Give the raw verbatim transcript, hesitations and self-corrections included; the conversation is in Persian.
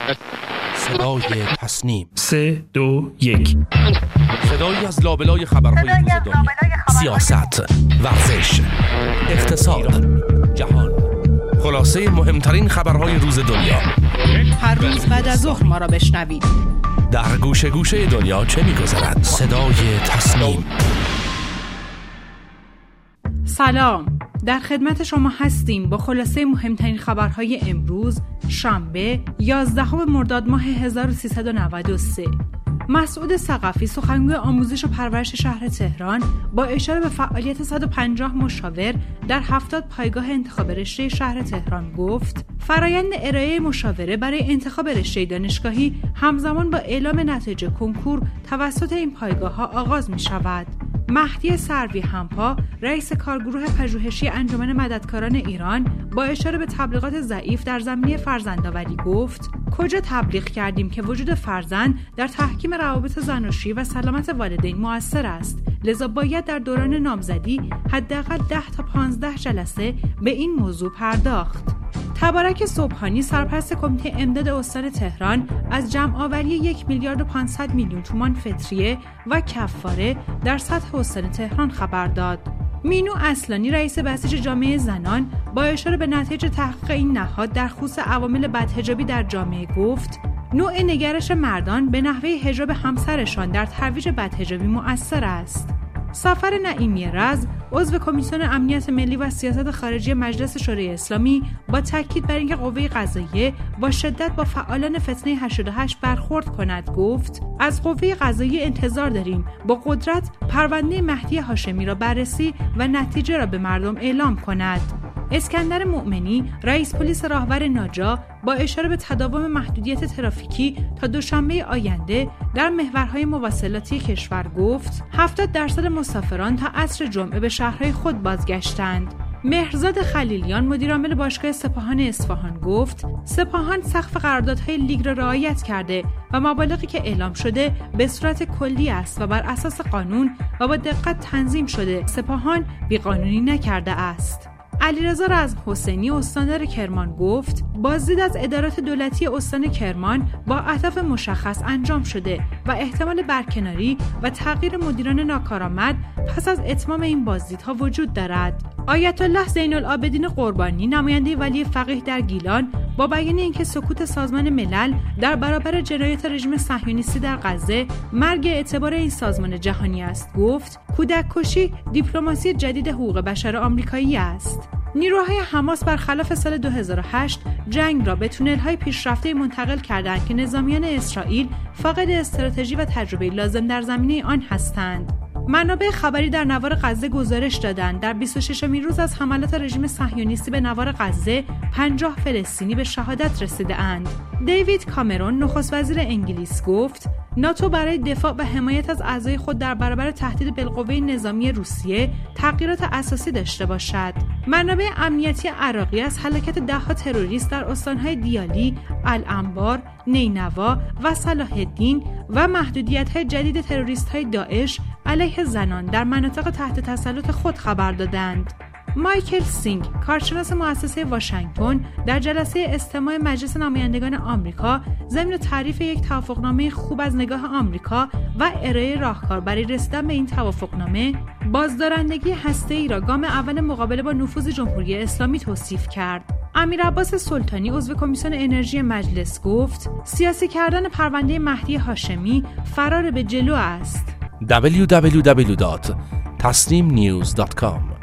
صدای تصنیم. سه دو یک. صدایی از لابلای خبرهای روز دنیا، سیاست، ورزش، اقتصاد، جهان، خلاصه مهمترین خبرهای روز دنیا. هر روز بعد از ظهر ما را بشنوید. در گوشه گوشه دنیا چه می‌گذرد؟ صدای تصنیم. سلام، در خدمت شما هستیم با خلاصه مهمترین خبرهای امروز شنبه یازدهم مرداد ماه هزار و سیصد و نود و سه. مسعود ثقفی سخنگوی آموزش و پرورش شهر تهران با اشاره به فعالیت صد و پنجاه مشاور در هفتاد پایگاه انتخاب رشته شهر تهران گفت فرایند ارائه مشاوره برای انتخاب رشته دانشگاهی همزمان با اعلام نتایج کنکور توسط این پایگاه‌ها آغاز می‌شود. مهدی سروی همپا رئیس کارگروه پژوهشی انجمن مددکاران ایران با اشاره به تبلیغات ضعیف در زمینه فرزندآوری گفت کجا تبلیغ کردیم که وجود فرزند در تحکیم روابط زناشویی و سلامت والدین مؤثر است، لذا باید در دوران نامزدی حداقل ده تا پانزده جلسه به این موضوع پرداخت. تبارک صبحانی سرپرست کمیته امداد استان تهران از جمع آوری یک میلیارد و پانصد میلیون تومان فطریه و کفاره در سطح استان تهران خبر داد. مینو اصلانی رئیس بسیج جامعه زنان با اشاره به نتایج تحقیق این نهاد در خصوص عوامل بدحجابی در جامعه گفت نوع نگرش مردان به نحوه حجاب همسرشان در ترویج بدحجابی مؤثر است. سفر نعیمی رز عضو کمیسیون امنیت ملی و سیاست خارجی مجلس شورای اسلامی با تاکید بر اینکه قوه قضاییه با شدت با فعالان فتنه هشتاد و هشت برخورد کند گفت از قوه قضاییه انتظار داریم با قدرت پرونده مهدی هاشمی را بررسی و نتیجه را به مردم اعلام کند. اسکندر مؤمنی رئیس پلیس راهور ناجا با اشاره به تداوم محدودیت ترافیکی تا دوشنبه آینده در محورهای مواصلاتی کشور گفت هفتاد درصد مسافران تا عصر جمعه به شهرهای خود بازگشتند. مهرزاد خلیلیان مدیرعامل باشگاه سپاهان اصفهان گفت سپاهان سقف قراردادهای لیگ را رعایت کرده و مبالغی که اعلام شده به صورت کلی است و بر اساس قانون و با دقت تنظیم شده. سپاهان بیقانونی نکرده است. علیرضا رزمحسینی استاندار کرمان گفت بازدید از ادارات دولتی استان کرمان با اهداف مشخص انجام شده و احتمال برکناری و تغییر مدیران ناکارآمد پس از اتمام این بازدیدها وجود دارد. آیت الله زین العابدین قربانی نماینده ولی فقیه در گیلان با بیان اینکه سکوت سازمان ملل در برابر جنایات رژیم صهیونیستی در غزه مرگ اعتبار این سازمان جهانی است گفت کودک کشی دیپلماسی جدید حقوق بشر آمریکایی است. نیروهای حماس برخلاف سال دو هزار و هشت جنگ را به تونل‌های پیشرفته منتقل کردند که نظامیان اسرائیل فاقد استراتژی و تجربه لازم در زمینه آن هستند. منابع خبری در نوار غزه گزارش دادند در بیست و ششمین روز از حملات رژیم صهیونیستی به نوار غزه پنجاه فلسطینی به شهادت رسیده اند. دیوید کامرون نخست وزیر انگلیس گفت ناتو برای دفاع و حمایت از اعضای خود در برابر تهدید بالقوه نظامی روسیه تغییرات اساسی داشته باشد. منابع امنیتی عراقی از هلاکت ده‌ها تروریست در استان‌های دیالی، الانبار، نینوا و صلاح الدین و محدودیت‌های جدید تروریست‌های داعش علیه زنان در مناطق تحت تسلط خود خبر دادند. مایکل سینگ کارشناس مؤسسه واشنگتن در جلسه استماع مجلس نمایندگان آمریکا ضمن تعریف یک توافقنامه خوب از نگاه آمریکا و ارائه راهکار برای رسیدن به این توافقنامه بازدارندگی هسته‌ای را گام اول مقابله با نفوذ جمهوری اسلامی توصیف کرد. امیر عباس سلطانی عضو کمیسیون انرژی مجلس گفت سیاسی کردن پرونده مهدی هاشمی فرار به جلو است. دبلیو دبلیو دبلیو دات تصنیم نیوز دات کام